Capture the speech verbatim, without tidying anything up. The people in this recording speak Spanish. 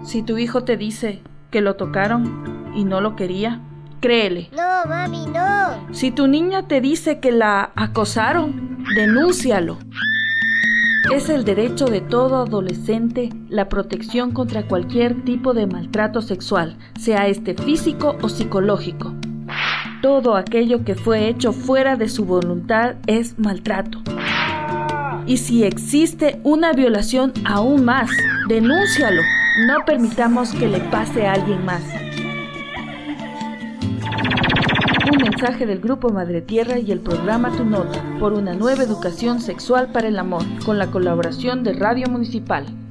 Si tu hijo te dice que lo tocaron y no lo quería, créele. No, mami, no. Si tu niña te dice que la acosaron, denúncialo. Es el derecho de todo adolescente la protección contra cualquier tipo de maltrato sexual, sea este físico o psicológico. Todo aquello que fue hecho fuera de su voluntad es maltrato. Y si existe una violación aún más, denúncialo. No permitamos que le pase a alguien más. Un mensaje del Grupo Madre Tierra y el programa Tu Nota por una nueva educación sexual para el amor, con la colaboración de Radio Municipal.